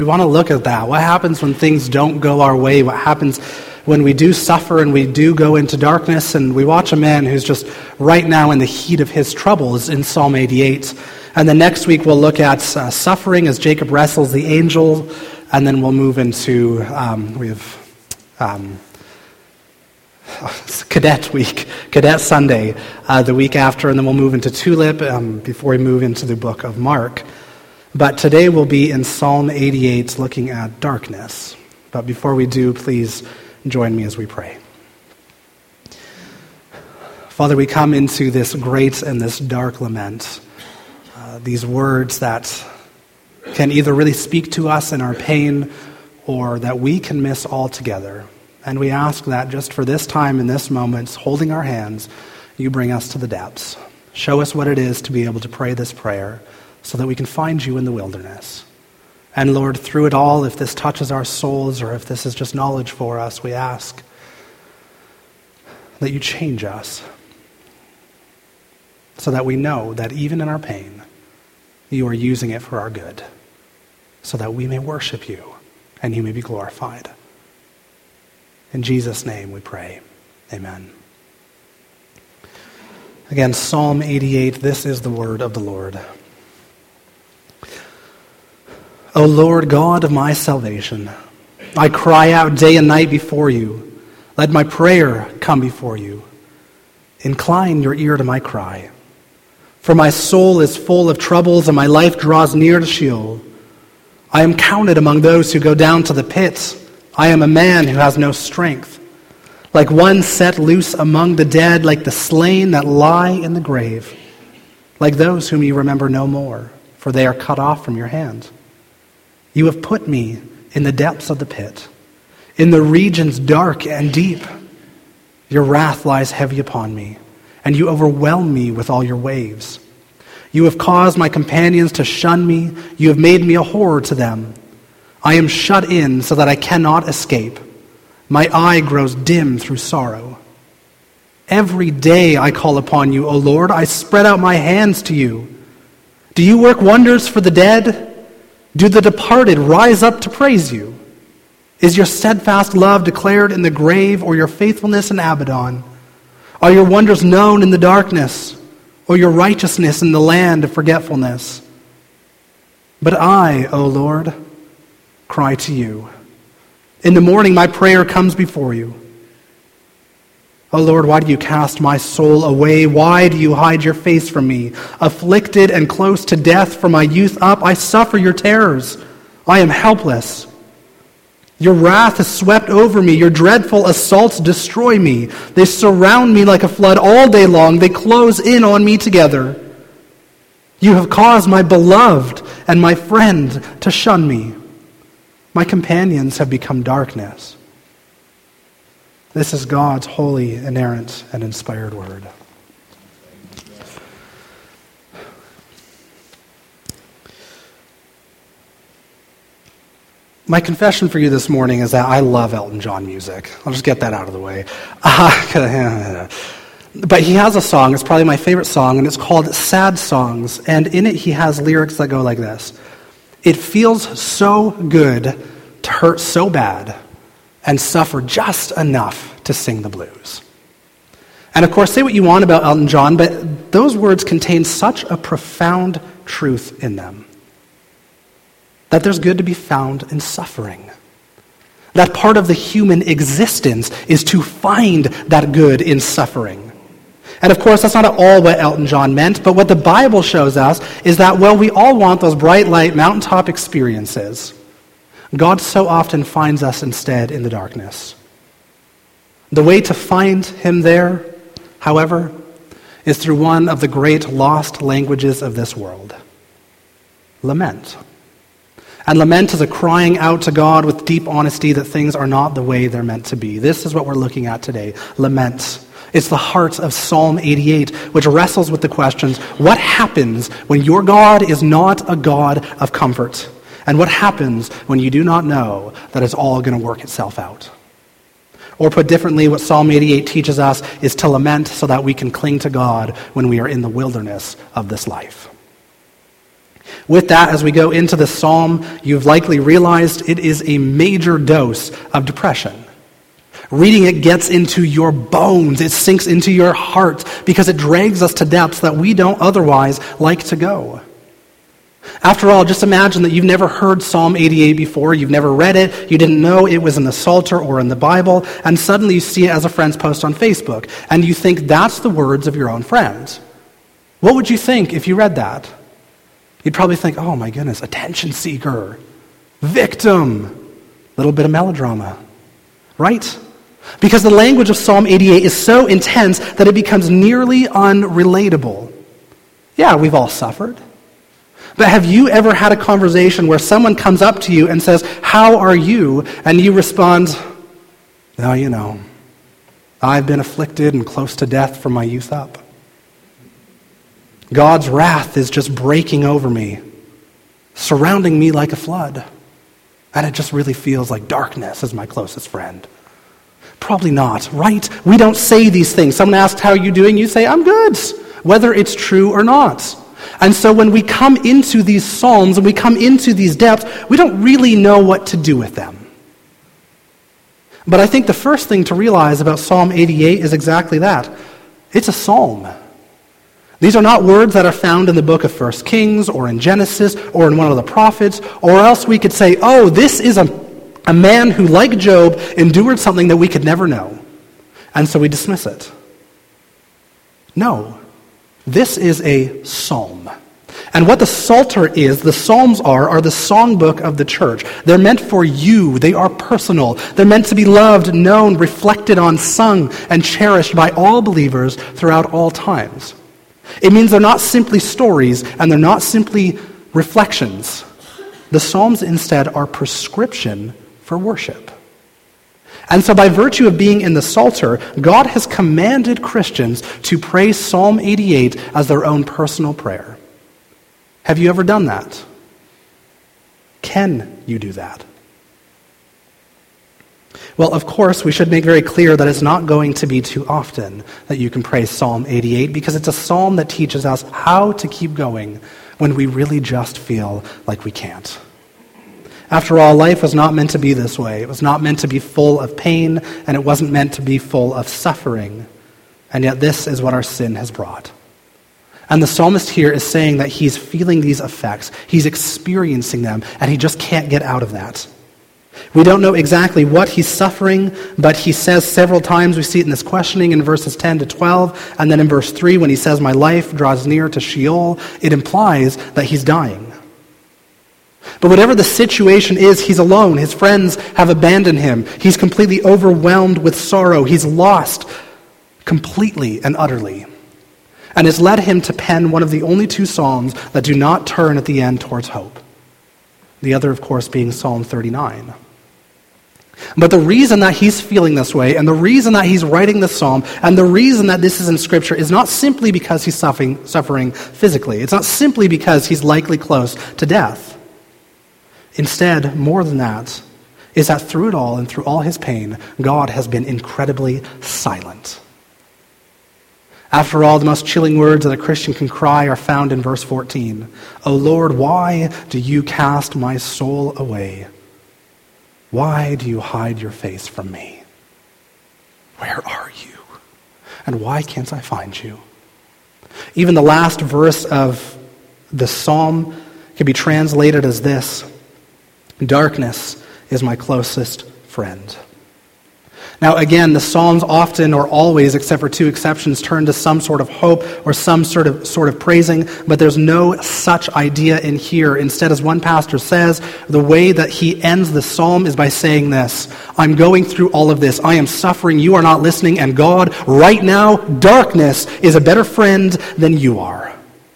We want to look at that. What happens when things don't go our way? What happens when we do suffer and we do go into darkness? And we watch a man who's just right now in the heat of his troubles in Psalm 88. And then next week we'll look at suffering as Jacob wrestles the angel. And then we'll move into, Cadet Week, Cadet Sunday, the week after. And then we'll move into Tulip before we move into the book of Mark. But today we'll be in Psalm 88 looking at darkness. But before we do, please join me as we pray. Father, we come into this great and this dark lament. These words that can either really speak to us in our pain or that we can miss altogether. And we ask that just for this time in this moment, holding our hands, you bring us to the depths. Show us what it is to be able to pray this prayer, so that we can find you in the wilderness. And Lord, through it all, if this touches our souls or if this is just knowledge for us, we ask that you change us so that we know that even in our pain, you are using it for our good, so that we may worship you and you may be glorified. In Jesus' name we pray. Amen. Again, Psalm 88, this is the word of the Lord. O Lord God of my salvation, I cry out day and night before you. Let my prayer come before you. Incline your ear to my cry. For my soul is full of troubles and my life draws near to Sheol. I am counted among those who go down to the pit. I am a man who has no strength. Like one set loose among the dead, like the slain that lie in the grave. Like those whom you remember no more, for they are cut off from your hand. You have put me in the depths of the pit, in the regions dark and deep. Your wrath lies heavy upon me, and you overwhelm me with all your waves. You have caused my companions to shun me. You have made me a horror to them. I am shut in so that I cannot escape. My eye grows dim through sorrow. Every day I call upon you, O Lord. I spread out my hands to you. Do you work wonders for the dead? Do the departed rise up to praise you? Is your steadfast love declared in the grave, or your faithfulness in Abaddon? Are your wonders known in the darkness, or your righteousness in the land of forgetfulness? But I, O Lord, cry to you. In the morning my prayer comes before you. O Lord, why do you cast my soul away? Why do you hide your face from me? Afflicted and close to death from my youth up, I suffer your terrors. I am helpless. Your wrath has swept over me. Your dreadful assaults destroy me. They surround me like a flood all day long. They close in on me together. You have caused my beloved and my friend to shun me. My companions have become darkness. This is God's holy, inerrant, and inspired word. My confession for you this morning is that I love Elton John music. I'll just get that out of the way. But he has a song, it's probably my favorite song, and it's called Sad Songs. And in it he has lyrics that go like this. It feels so good to hurt so bad and suffer just enough to sing the blues. And of course, say what you want about Elton John, but those words contain such a profound truth in them. That there's good to be found in suffering. That part of the human existence is to find that good in suffering. And of course, that's not at all what Elton John meant, but what the Bible shows us is that, well, we all want those bright light mountaintop experiences. God so often finds us instead in the darkness. The way to find him there, however, is through one of the great lost languages of this world, lament. And lament is a crying out to God with deep honesty that things are not the way they're meant to be. This is what we're looking at today, lament. It's the heart of Psalm 88, which wrestles with the questions, what happens when your God is not a God of comfort? And what happens when you do not know that it's all going to work itself out? Or put differently, what Psalm 88 teaches us is to lament so that we can cling to God when we are in the wilderness of this life. With that, as we go into the psalm, you've likely realized it is a major dose of depression. Reading it gets into your bones. It sinks into your heart because it drags us to depths that we don't otherwise like to go. After all, just imagine that you've never heard Psalm 88 before, you've never read it, you didn't know it was in the Psalter or in the Bible, and suddenly you see it as a friend's post on Facebook, and you think that's the words of your own friend. What would you think if you read that? You'd probably think, oh my goodness, attention seeker, victim, little bit of melodrama, right? Because the language of Psalm 88 is so intense that it becomes nearly unrelatable. Yeah, we've all suffered. But have you ever had a conversation where someone comes up to you and says, "How are you?" and you respond, "No, you know, I've been afflicted and close to death from my youth up. God's wrath is just breaking over me, surrounding me like a flood. And it just really feels like darkness is my closest friend." Probably not, right? We don't say these things. Someone asks, "How are you doing?" You say, "I'm good," whether it's true or not. And so when we come into these psalms and we come into these depths, we don't really know what to do with them. But I think the first thing to realize about Psalm 88 is exactly that. It's a psalm. These are not words that are found in the book of 1 Kings or in Genesis or in one of the prophets, or else we could say, oh, this is a man who, like Job, endured something that we could never know. And so we dismiss it. No, this is a psalm. And what the Psalter is, the Psalms are the songbook of the church. They're meant for you. They are personal. They're meant to be loved, known, reflected on, sung, and cherished by all believers throughout all times. It means they're not simply stories, and they're not simply reflections. The Psalms instead are prescription for worship. And so by virtue of being in the Psalter, God has commanded Christians to pray Psalm 88 as their own personal prayer. Have you ever done that? Can you do that? Well, of course, we should make very clear that it's not going to be too often that you can pray Psalm 88, because it's a psalm that teaches us how to keep going when we really just feel like we can't. After all, life was not meant to be this way. It was not meant to be full of pain, and it wasn't meant to be full of suffering. And yet this is what our sin has brought. And the psalmist here is saying that he's feeling these effects. He's experiencing them, and he just can't get out of that. We don't know exactly what he's suffering, but he says several times, we see it in this questioning in verses 10 to 12, and then in verse 3 when he says, "My life draws near to Sheol," it implies that he's dying. But whatever the situation is, he's alone. His friends have abandoned him. He's completely overwhelmed with sorrow. He's lost completely and utterly. And it's led him to pen one of the only two psalms that do not turn at the end towards hope. The other, of course, being Psalm 39. But the reason that he's feeling this way, and the reason that he's writing this psalm, and the reason that this is in Scripture is not simply because he's suffering physically. It's not simply because he's likely close to death. Instead, more than that, is that through it all and through all his pain, God has been incredibly silent. After all, the most chilling words that a Christian can cry are found in verse 14. "O Lord, why do you cast my soul away? Why do you hide your face from me? Where are you? And why can't I find you?" Even the last verse of the psalm can be translated as this: "Darkness is my closest friend." Now again, the Psalms often or always, except for two exceptions, turn to some sort of hope or some sort of praising, but there's no such idea in here. Instead, as one pastor says, the way that he ends the psalm is by saying this: "I'm going through all of this. I am suffering. You are not listening. And God, right now, darkness is a better friend than you are."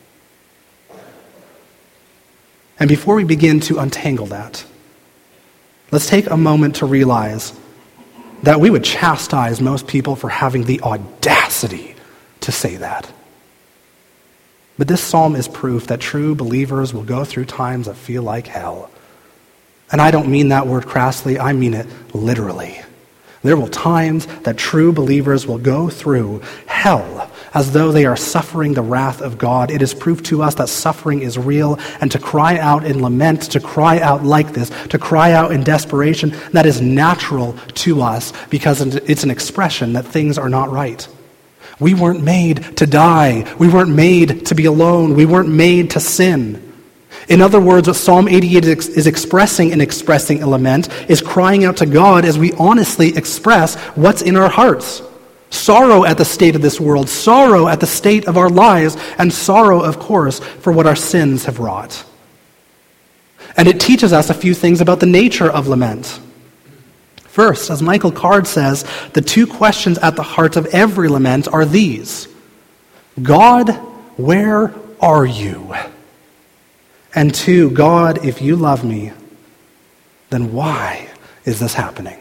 And before we begin to untangle that, let's take a moment to realize that we would chastise most people for having the audacity to say that. But this psalm is proof that true believers will go through times that feel like hell. And I don't mean that word crassly, I mean it literally. There will times that true believers will go through hell, as though they are suffering the wrath of God. It is proof to us that suffering is real, and to cry out in lament, to cry out like this, to cry out in desperation, that is natural to us because it's an expression that things are not right. We weren't made to die. We weren't made to be alone. We weren't made to sin. In other words, what Psalm 88 is expressing in expressing a lament is crying out to God as we honestly express what's in our hearts. Sorrow at the state of this world, sorrow at the state of our lives, and sorrow, of course, for what our sins have wrought. And it teaches us a few things about the nature of lament. First, as Michael Card says, the two questions at the heart of every lament are these: God, where are you? And two, God, if you love me, then why is this happening?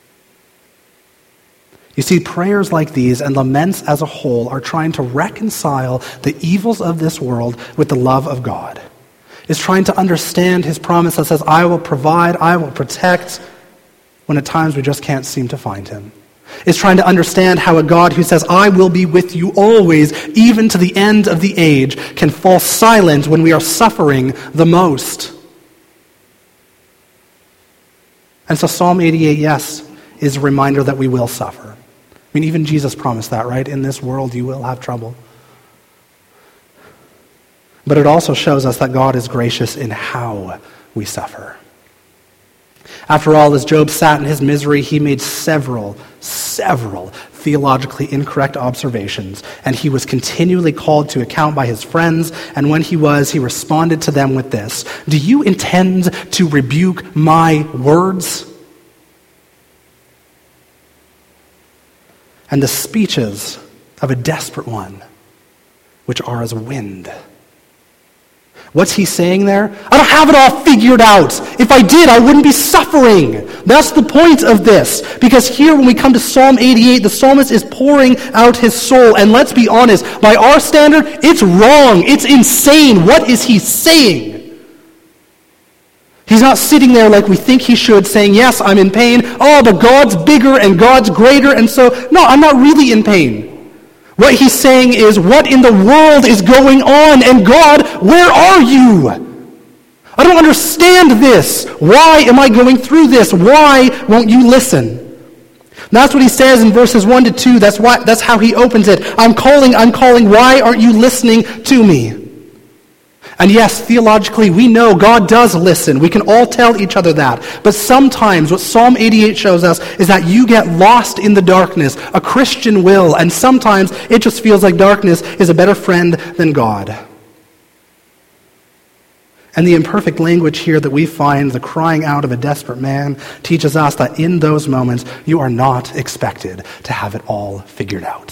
You see, prayers like these and laments as a whole are trying to reconcile the evils of this world with the love of God. It's trying to understand his promise that says, I will provide, I will protect, when at times we just can't seem to find him. It's trying to understand how a God who says, I will be with you always, even to the end of the age, can fall silent when we are suffering the most. And so Psalm 88, yes, is a reminder that we will suffer. I mean, even Jesus promised that, right? In this world you will have trouble. But it also shows us that God is gracious in how we suffer. After all, as Job sat in his misery, he made several theologically incorrect observations, and he was continually called to account by his friends, and when he responded to them with this: do you intend to rebuke my words? And the speeches of a desperate one, which are as wind. What's he saying there? I don't have it all figured out. If I did, I wouldn't be suffering. That's the point of this. Because here, when we come to Psalm 88, the psalmist is pouring out his soul. And let's be honest, by our standard, it's wrong. It's insane. What is he saying? He's not sitting there like we think he should, saying, yes, I'm in pain. Oh, but God's bigger and God's greater. And so, no, I'm not really in pain. What he's saying is, what in the world is going on? And God, where are you? I don't understand this. Why am I going through this? Why won't you listen? And that's what he says in verses 1 to 2. That's how he opens it. I'm calling. Why aren't you listening to me? And yes, theologically, we know God does listen. We can all tell each other that. But sometimes what Psalm 88 shows us is that you get lost in the darkness. A Christian will. And sometimes it just feels like darkness is a better friend than God. And the imperfect language here that we find, the crying out of a desperate man, teaches us that in those moments, you are not expected to have it all figured out.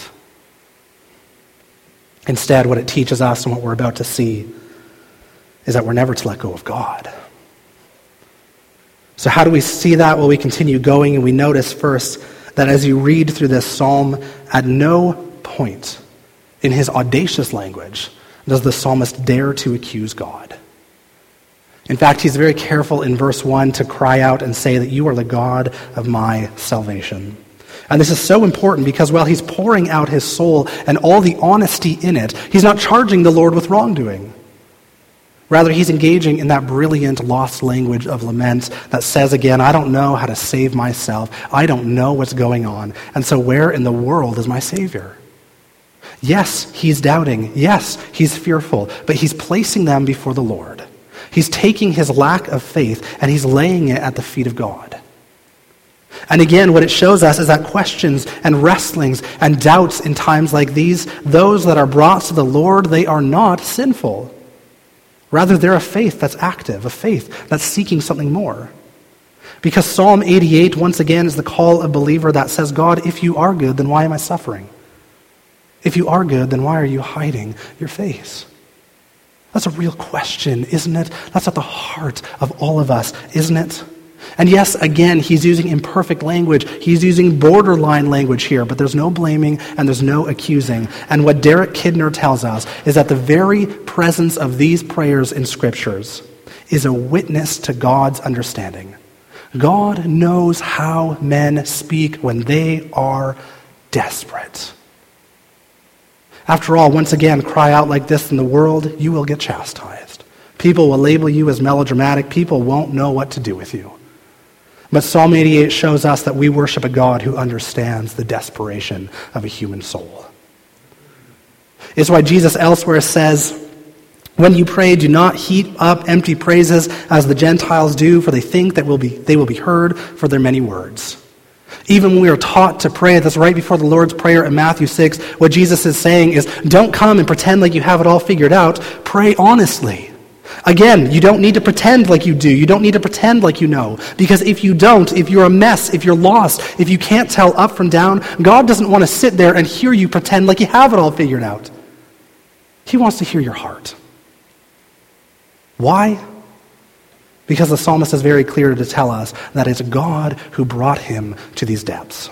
Instead, what it teaches us and what we're about to see is that we're never to let go of God. So how do we see that? Well, we continue going, and we notice first that as you read through this psalm, at no point in his audacious language does the psalmist dare to accuse God. In fact, he's very careful in verse 1 to cry out and say that you are the God of my salvation. And this is so important because while he's pouring out his soul and all the honesty in it, he's not charging the Lord with wrongdoing. Rather, he's engaging in that brilliant lost language of lament that says again, I don't know how to save myself. I don't know what's going on. And so where in the world is my Savior? Yes, he's doubting. Yes, he's fearful. But he's placing them before the Lord. He's taking his lack of faith and he's laying it at the feet of God. And again, what it shows us is that questions and wrestlings and doubts in times like these, those that are brought to the Lord, they are not sinful. Rather, they're a faith that's active, a faith that's seeking something more. Because Psalm 88, once again, is the call of a believer that says, God, if you are good, then why am I suffering? If you are good, then why are you hiding your face? That's a real question, isn't it? That's at the heart of all of us, isn't it? And yes, again, he's using imperfect language. He's using borderline language here, but there's no blaming and there's no accusing. And what Derek Kidner tells us is that the very presence of these prayers in Scriptures is a witness to God's understanding. God knows how men speak when they are desperate. After all, once again, cry out like this in the world, you will get chastised. People will label you as melodramatic. People won't know what to do with you. But Psalm 88 shows us that we worship a God who understands the desperation of a human soul. It's why Jesus elsewhere says, when you pray, do not heap up empty praises as the Gentiles do, for they think that they will be heard for their many words. Even when we are taught to pray, that's right before the Lord's Prayer in Matthew 6, what Jesus is saying is, don't come and pretend like you have it all figured out. Pray honestly. Again, you don't need to pretend like you do. You don't need to pretend like you know. Because if you don't, if you're a mess, if you're lost, if you can't tell up from down, God doesn't want to sit there and hear you pretend like you have it all figured out. He wants to hear your heart. Why? Because the psalmist is very clear to tell us that it's God who brought him to these depths.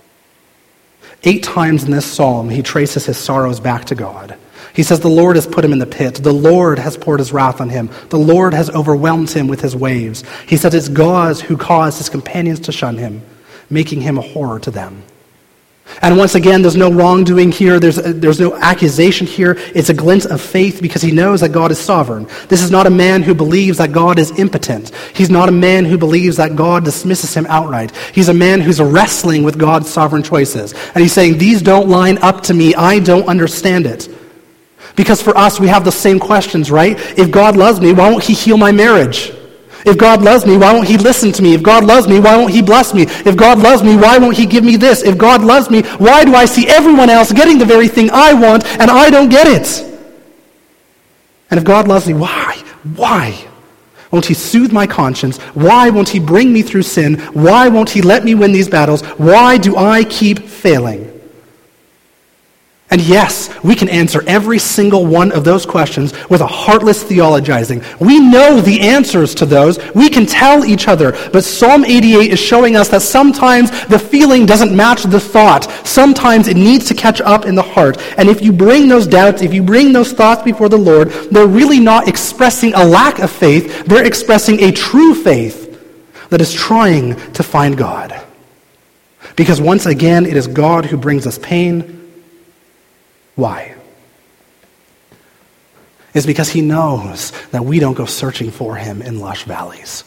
8 times in this psalm, he traces his sorrows back to God. He says the Lord has put him in the pit. The Lord has poured his wrath on him. The Lord has overwhelmed him with his waves. He says it's God who caused his companions to shun him, making him a horror to them. And once again, there's no wrongdoing here. There's no accusation here. It's a glint of faith because he knows that God is sovereign. This is not a man who believes that God is impotent. He's not a man who believes that God dismisses him outright. He's a man who's wrestling with God's sovereign choices. And he's saying, these don't line up to me. I don't understand it. Because for us, we have the same questions, right? If God loves me, why won't he heal my marriage? If God loves me, why won't he listen to me? If God loves me, why won't he bless me? If God loves me, why won't he give me this? If God loves me, why do I see everyone else getting the very thing I want and I don't get it? And if God loves me, why? Why won't he soothe my conscience? Why won't he bring me through sin? Why won't he let me win these battles? Why do I keep failing? And yes, we can answer every single one of those questions with a heartless theologizing. We know the answers to those. We can tell each other. But Psalm 88 is showing us that sometimes the feeling doesn't match the thought. Sometimes it needs to catch up in the heart. And if you bring those doubts, if you bring those thoughts before the Lord, they're really not expressing a lack of faith. They're expressing a true faith that is trying to find God. Because once again, it is God who brings us pain. Why? It's because he knows that we don't go searching for him in lush valleys.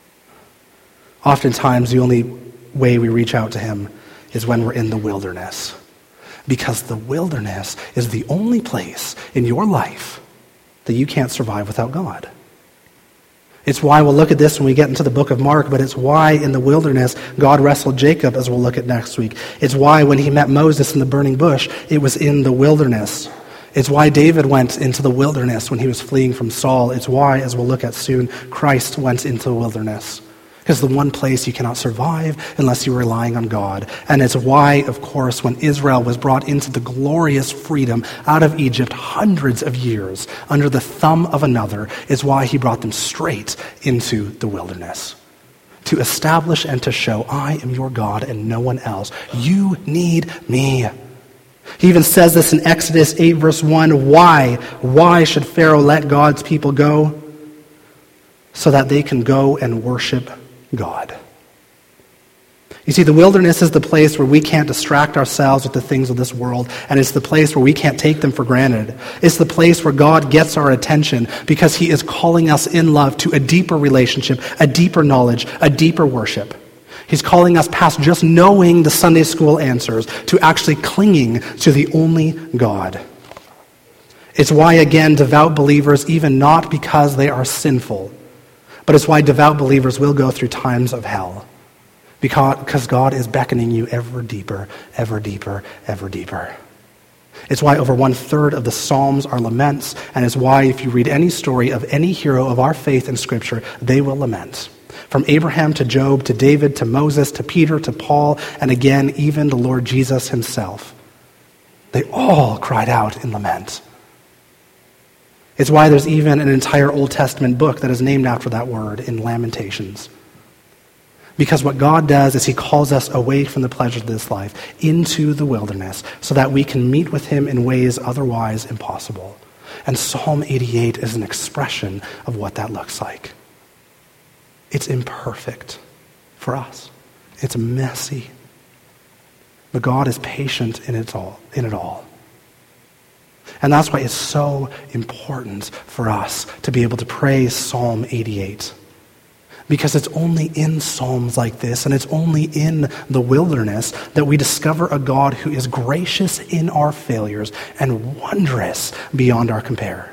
Oftentimes, the only way we reach out to him is when we're in the wilderness. Because the wilderness is the only place in your life that you can't survive without God. It's why we'll look at this when we get into the book of Mark, but it's why in the wilderness God wrestled Jacob, as we'll look at next week. It's why when he met Moses in the burning bush, it was in the wilderness. It's why David went into the wilderness when he was fleeing from Saul. It's why, as we'll look at soon, Christ went into the wilderness. Because the one place you cannot survive unless you're relying on God. And it's why, of course, when Israel was brought into the glorious freedom out of Egypt hundreds of years under the thumb of another, is why he brought them straight into the wilderness. To establish and to show, I am your God and no one else. You need me. He even says this in Exodus 8 verse 1. Why? Why should Pharaoh let God's people go? So that they can go and worship God. You see, the wilderness is the place where we can't distract ourselves with the things of this world, and it's the place where we can't take them for granted. It's the place where God gets our attention because he is calling us in love to a deeper relationship, a deeper knowledge, a deeper worship. He's calling us past just knowing the Sunday school answers to actually clinging to the only God. It's why, again, devout believers, even not because they are sinful, but it's why devout believers will go through times of hell. Because God is beckoning you ever deeper, ever deeper, ever deeper. It's why over 1/3 of the Psalms are laments, and it's why if you read any story of any hero of our faith in Scripture, they will lament. From Abraham to Job to David to Moses to Peter to Paul, and again, even the Lord Jesus himself. They all cried out in lament. It's why there's even an entire Old Testament book that is named after that word in Lamentations. Because what God does is he calls us away from the pleasures of this life into the wilderness so that we can meet with him in ways otherwise impossible. And Psalm 88 is an expression of what that looks like. It's imperfect for us. It's messy. But God is patient in it all. And that's why it's so important for us to be able to pray Psalm 88. Because it's only in psalms like this, and it's only in the wilderness, that we discover a God who is gracious in our failures and wondrous beyond our compare.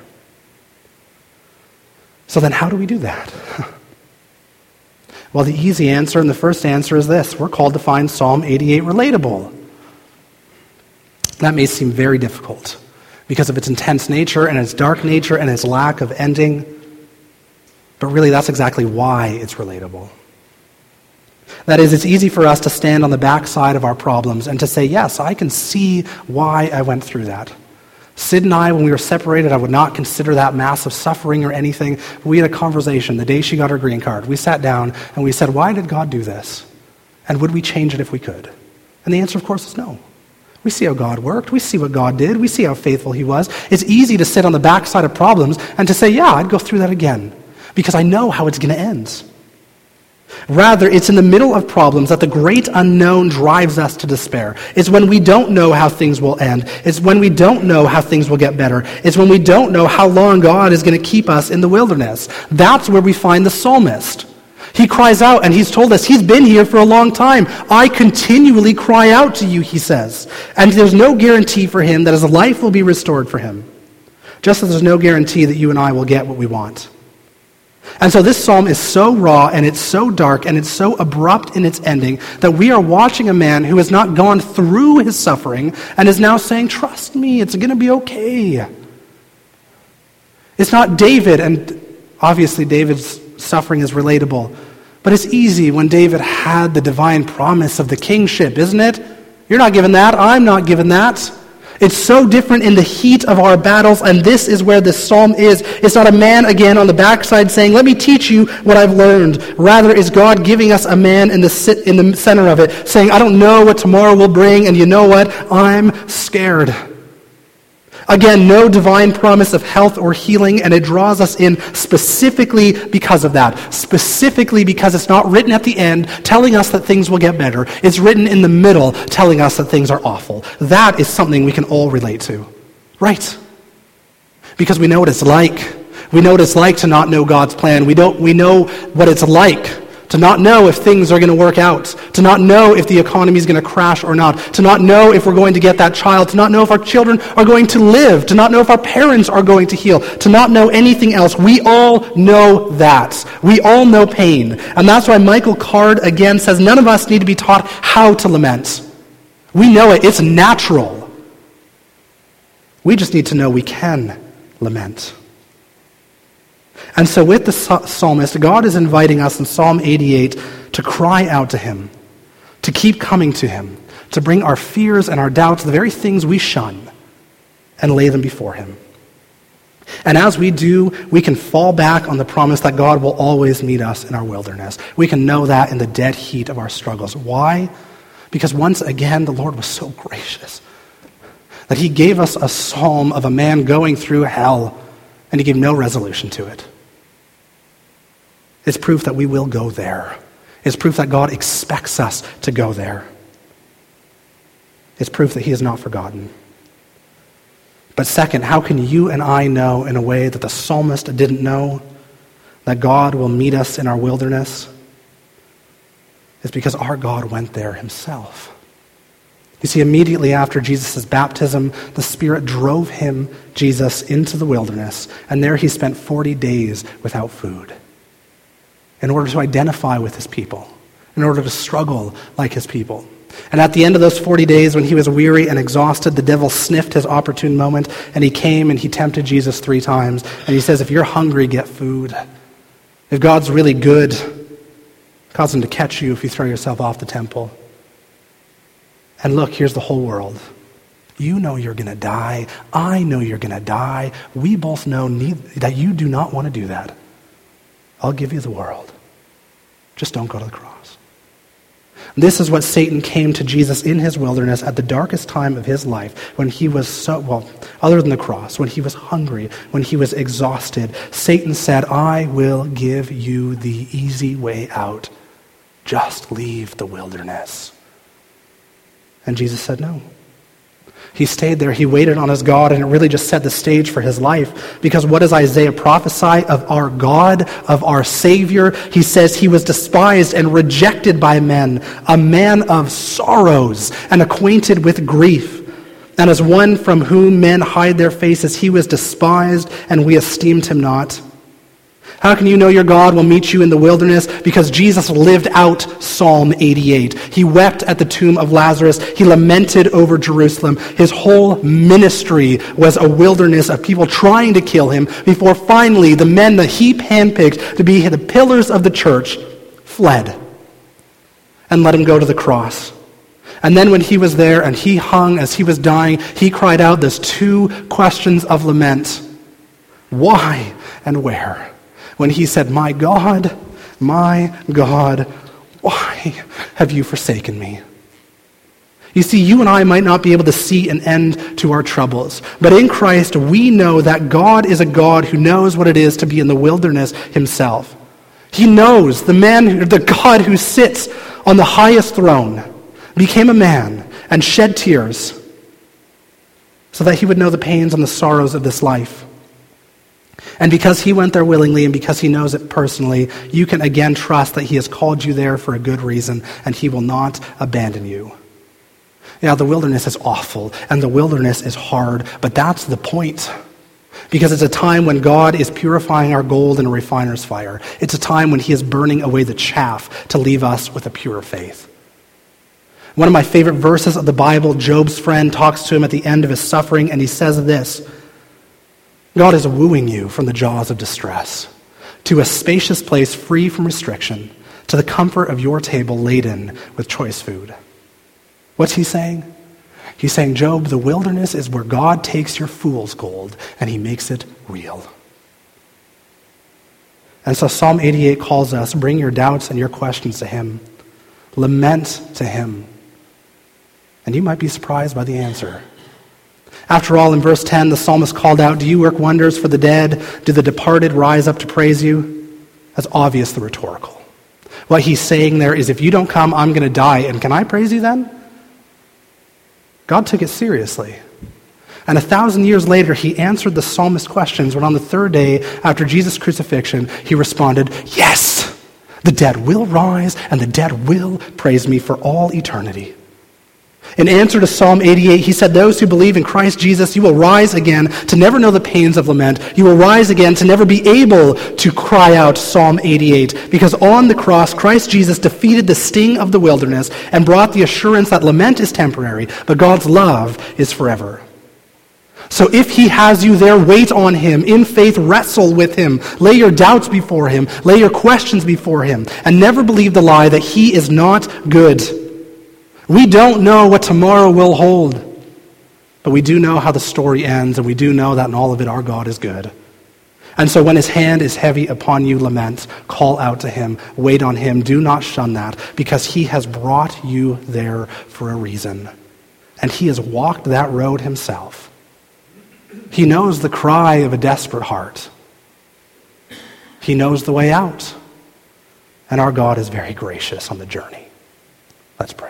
So then how do we do that? Well, the easy answer and the first answer is this. We're called to find Psalm 88 relatable. That may seem very difficult because of its intense nature and its dark nature and its lack of ending. But really, that's exactly why it's relatable. That is, it's easy for us to stand on the backside of our problems and to say, yes, I can see why I went through that. Sid and I, when we were separated, I would not consider that massive suffering or anything. We had a conversation the day she got her green card. We sat down and we said, why did God do this? And would we change it if we could? And the answer, of course, is no. We see how God worked. We see what God did. We see how faithful he was. It's easy to sit on the backside of problems and to say, yeah, I'd go through that again, because I know how it's going to end. Rather, it's in the middle of problems that the great unknown drives us to despair. It's when we don't know how things will end. It's when we don't know how things will get better. It's when we don't know how long God is going to keep us in the wilderness. That's where we find the psalmist. He cries out, and he's told us he's been here for a long time. I continually cry out to you, he says. And there's no guarantee for him that his life will be restored for him. Just as there's no guarantee that you and I will get what we want. And so this psalm is so raw, and it's so dark, and it's so abrupt in its ending that we are watching a man who has not gone through his suffering and is now saying, trust me, it's going to be okay. It's not David, and obviously David's suffering is relatable, but it's easy when David had the divine promise of the kingship, isn't it? You're not given that, I'm not given that. It's so different in the heat of our battles, and this is where this psalm is. It's not a man, again, on the backside saying, let me teach you what I've learned. Rather, it's God giving us a man in the center of it, saying, I don't know what tomorrow will bring, and you know what? I'm scared. Again, no divine promise of health or healing, and it draws us in specifically because of that. Specifically because it's not written at the end telling us that things will get better. It's written in the middle telling us that things are awful. That is something we can all relate to. Right? Because we know what it's like. We know what it's like to not know God's plan. We know what it's like to not know if things are going to work out, to not know if the economy is going to crash or not, to not know if we're going to get that child, to not know if our children are going to live, to not know if our parents are going to heal, to not know anything else. We all know that. We all know pain. And that's why Michael Card again says none of us need to be taught how to lament. We know it. It's natural. We just need to know we can lament. And so with the psalmist, God is inviting us in Psalm 88 to cry out to him, to keep coming to him, to bring our fears and our doubts, the very things we shun, and lay them before him. And as we do, we can fall back on the promise that God will always meet us in our wilderness. We can know that in the dead heat of our struggles. Why? Because once again, the Lord was so gracious that he gave us a psalm of a man going through hell, and he gave no resolution to it. It's proof that we will go there. It's proof that God expects us to go there. It's proof that he has not forgotten. But second, how can you and I know in a way that the psalmist didn't know that God will meet us in our wilderness? It's because our God went there himself. You see, immediately after Jesus' baptism, the Spirit drove him, Jesus, into the wilderness, and there he spent 40 days without food in order to identify with his people, in order to struggle like his people. And at the end of those 40 days, when he was weary and exhausted, the devil sniffed his opportune moment, and he came and he tempted Jesus 3 times. And he says, if you're hungry, get food. If God's really good, cause him to catch you if you throw yourself off the temple. And look, here's the whole world. You know you're going to die. I know you're going to die. We both know that you do not want to do that. I'll give you the world. Just don't go to the cross. This is what Satan came to Jesus in his wilderness at the darkest time of his life, when he was other than the cross, when he was hungry, when he was exhausted. Satan said, I will give you the easy way out. Just leave the wilderness. And Jesus said, no. He stayed there. He waited on his God, and it really just set the stage for his life. Because what does Isaiah prophesy of our God, of our Savior? He says he was despised and rejected by men, a man of sorrows and acquainted with grief. And as one from whom men hide their faces, he was despised, and we esteemed him not. How can you know your God will meet you in the wilderness? Because Jesus lived out Psalm 88. He wept at the tomb of Lazarus. He lamented over Jerusalem. His whole ministry was a wilderness of people trying to kill him before finally the men that he handpicked to be the pillars of the church fled and let him go to the cross. And then when he was there and he hung as he was dying, he cried out those two questions of lament. Why and where? When he said, my God, why have you forsaken me? You see, you and I might not be able to see an end to our troubles, but in Christ we know that God is a God who knows what it is to be in the wilderness himself. He knows the God who sits on the highest throne became a man and shed tears so that he would know the pains and the sorrows of this life. And because he went there willingly and because he knows it personally, you can again trust that he has called you there for a good reason and he will not abandon you. Yeah, the wilderness is awful and the wilderness is hard, but that's the point. Because it's a time when God is purifying our gold in a refiner's fire. It's a time when he is burning away the chaff to leave us with a pure faith. One of my favorite verses of the Bible, Job's friend talks to him at the end of his suffering and he says this: God is wooing you from the jaws of distress to a spacious place free from restriction, to the comfort of your table laden with choice food. What's he saying? He's saying, Job, the wilderness is where God takes your fool's gold and he makes it real. And so Psalm 88 calls us, bring your doubts and your questions to him. Lament to him. And you might be surprised by the answer. After all, in verse 10, the psalmist called out, do you work wonders for the dead? Do the departed rise up to praise you? That's obviously rhetorical. What he's saying there is, if you don't come, I'm going to die. And can I praise you then? God took it seriously. And 1,000 years later, he answered the psalmist's questions when on the third day after Jesus' crucifixion, he responded, yes, the dead will rise and the dead will praise me for all eternity. In answer to Psalm 88, he said, those who believe in Christ Jesus, you will rise again to never know the pains of lament. You will rise again to never be able to cry out Psalm 88. Because on the cross, Christ Jesus defeated the sting of the wilderness and brought the assurance that lament is temporary, but God's love is forever. So if he has you there, wait on him. In faith, wrestle with him. Lay your doubts before him. Lay your questions before him. And never believe the lie that he is not good. We don't know what tomorrow will hold, but we do know how the story ends, and we do know that in all of it our God is good. And so when his hand is heavy upon you, lament, call out to him, wait on him, do not shun that, because he has brought you there for a reason. And he has walked that road himself. He knows the cry of a desperate heart. He knows the way out. And our God is very gracious on the journey. Let's pray.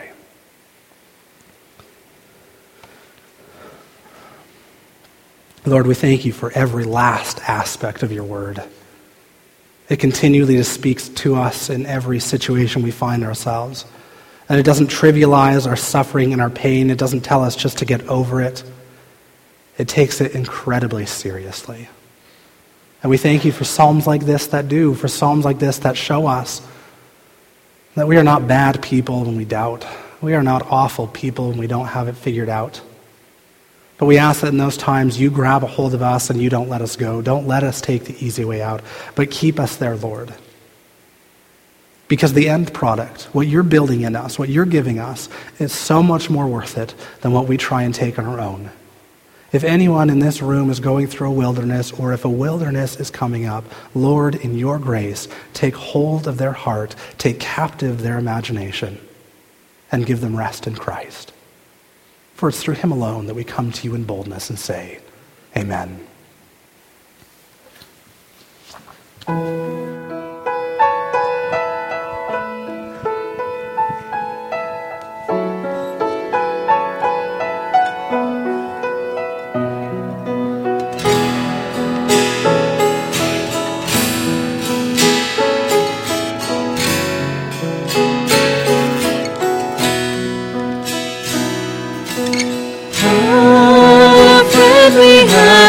Lord, we thank you for every last aspect of your word. It continually speaks to us in every situation we find ourselves. And it doesn't trivialize our suffering and our pain. It doesn't tell us just to get over it. It takes it incredibly seriously. And we thank you for psalms like this that do, for psalms like this that show us that we are not bad people when we doubt. We are not awful people when we don't have it figured out. But we ask that in those times you grab a hold of us and you don't let us go. Don't let us take the easy way out, but keep us there, Lord. Because the end product, what you're building in us, what you're giving us, is so much more worth it than what we try and take on our own. If anyone in this room is going through a wilderness, or if a wilderness is coming up, Lord, in your grace, take hold of their heart, take captive their imagination, and give them rest in Christ. For it's through him alone that we come to you in boldness and say, Amen.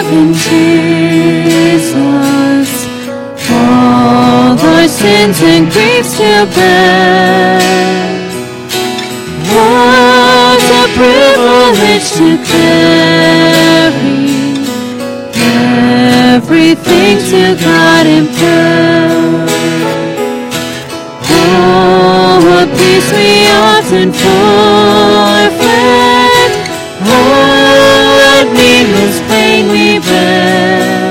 in Jesus, all our sins and griefs to bear. What a privilege to carry everything to God in prayer. Oh, what peace we often forfeit. What needless pain we bear.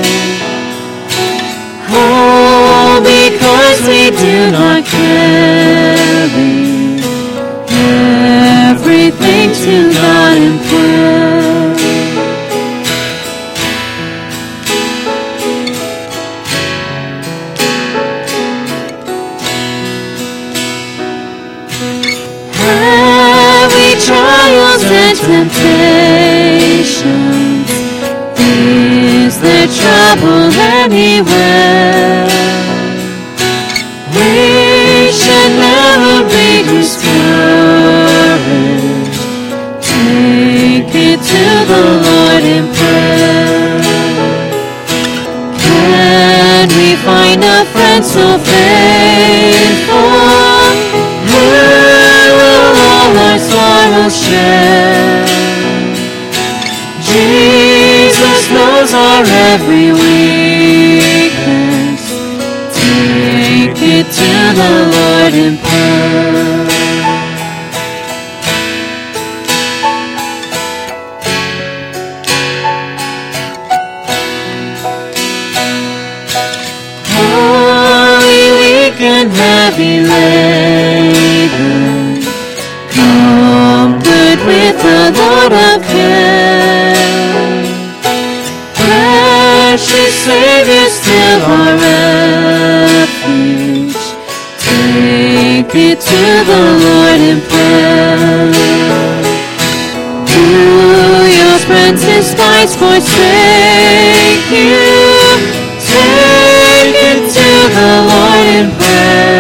Oh, because we do not carry everything to God in prayer. Heavy trials and temptations, is there trouble anywhere? We should never be discouraged. Take it to the Lord in prayer. Can we find a friend so faithful, who will all our sorrows share? Jesus knows our every weakness. Take it to the Lord in prayer. And heavy laden, come good with a load of care. Precious Savior, still our refuge. Take it to the Lord in prayer. Do your friends despise, forsake you? Take it to the Lord in prayer.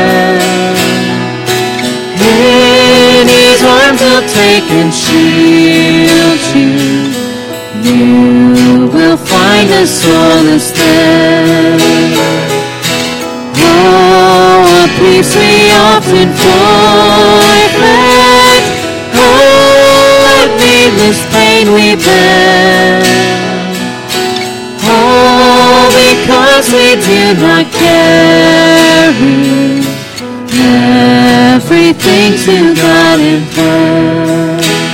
In His arms He'll take and shield you. You will find a solace there. Oh, a peace we often forfeit. Oh, what needless pain we bear. Oh, because we do not carry everything to God in prayer.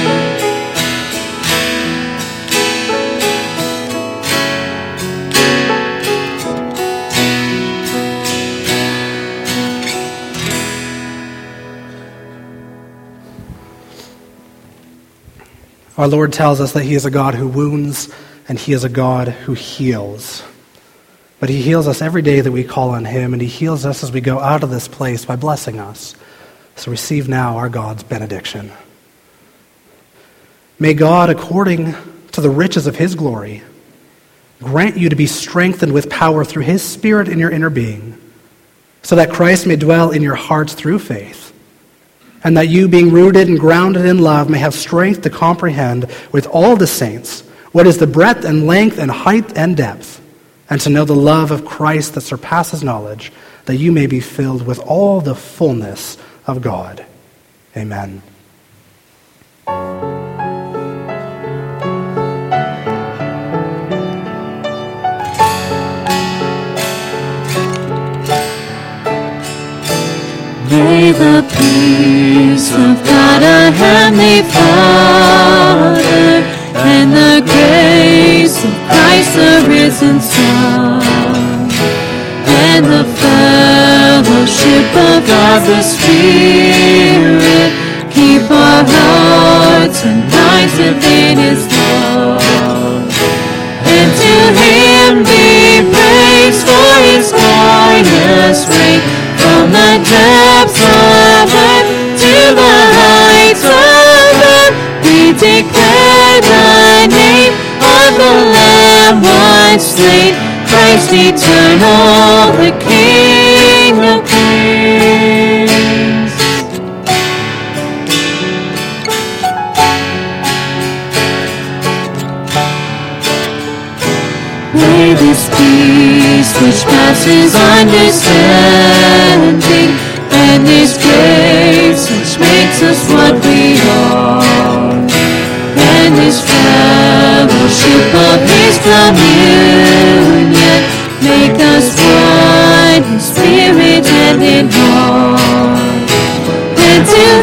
Our Lord tells us that He is a God who wounds and He is a God who heals. But He heals us every day that we call on Him, and He heals us as we go out of this place by blessing us. So receive now our God's benediction. May God, according to the riches of His glory, grant you to be strengthened with power through His Spirit in your inner being, so that Christ may dwell in your hearts through faith, and that you, being rooted and grounded in love, may have strength to comprehend with all the saints what is the breadth and length and height and depth, and to know the love of Christ that surpasses knowledge, that you may be filled with all the fullness of God. Amen. May the peace of God, our Heavenly Father, and the grace of Christ, the risen Son, and the fellowship of God the Spirit, keep our hearts and minds within His love. And to Him be praise for His glorious reign, from the depths of earth to the heights of earth, we declare the name of the Lamb once slain, Christ eternal, the King of kings. which passes understanding, and His grace which makes us what we are, and this fellowship of His communion make us one in spirit and in heart, and to